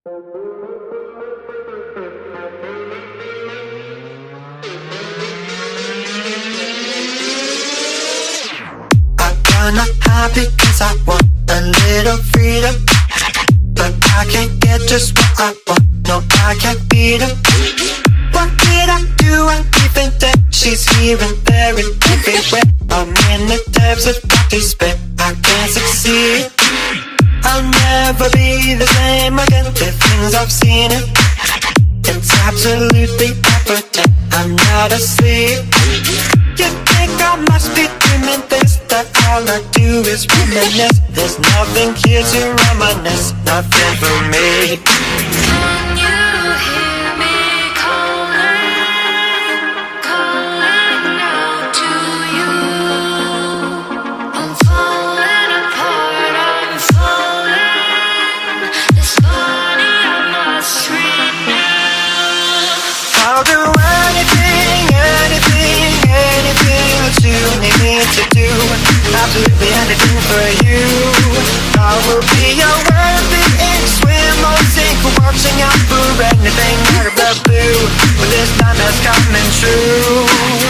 I wanna high because I want a little freedom, but I can't get just what I want. No, I can't beat her. What did I do? I even think she's here and there and everywhere. I'm in the depths of despair. I can't succeed. I'll never be the same again. The things I've seen, it's absolutely evident. I'm not asleep. You think I must be dreaming this, that all I do is reminisce. There's nothing here to reminisce, nothing for me. Can you hear me calling, calling out to you? I'm falling apart, I'm falling. This body I must renew. I'll do anything, anything, anything that you need me to do. Absolutely anything for you. I will be your everything, swim or sink, watching out for anything out of the blue. But this time it's coming true.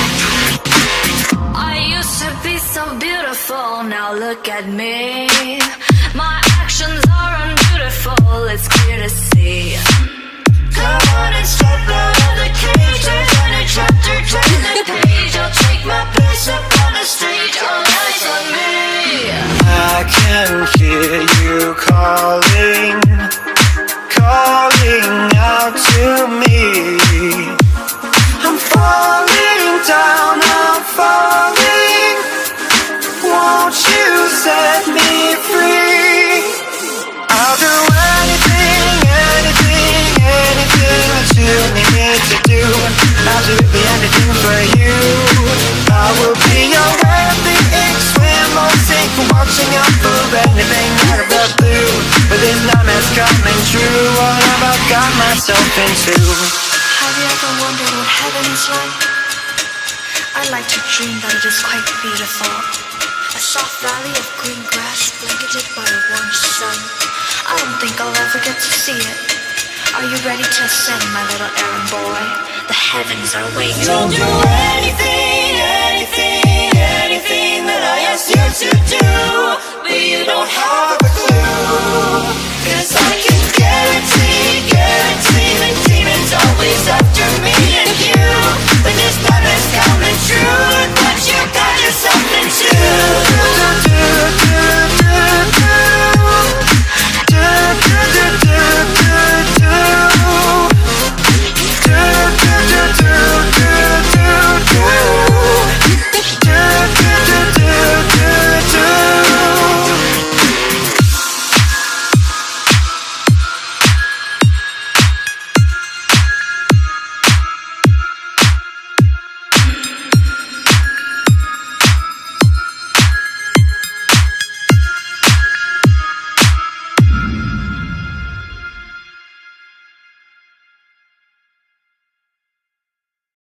I used to be so beautiful, now look at me. My actions are unbeautiful, it's clear to see. Come on and step out of the cage. There's any chapter, turn the page. I'll take my place up on the stage. All eyes on me. I can hear you calling, calling out to me. I'm falling down, I'm falling. Won't you set me free? I'll do anything, anything, anything that you need me to do. Absolutely anything for you. I will be your everything, swim or sink, watching out for anything out of the blue. But this time it's coming true. What have I got myself into? Have you ever wondered what heaven is like? I like to dream that it is quite beautiful. A soft valley of green grass blanketed by a warm sun. I don't think I'll ever get to see it. Are you ready to ascend, my little errand boy? The heavens are waiting. You'll do anything, anything, anything that I ask you to do, but you don't have a clue. 'Cause I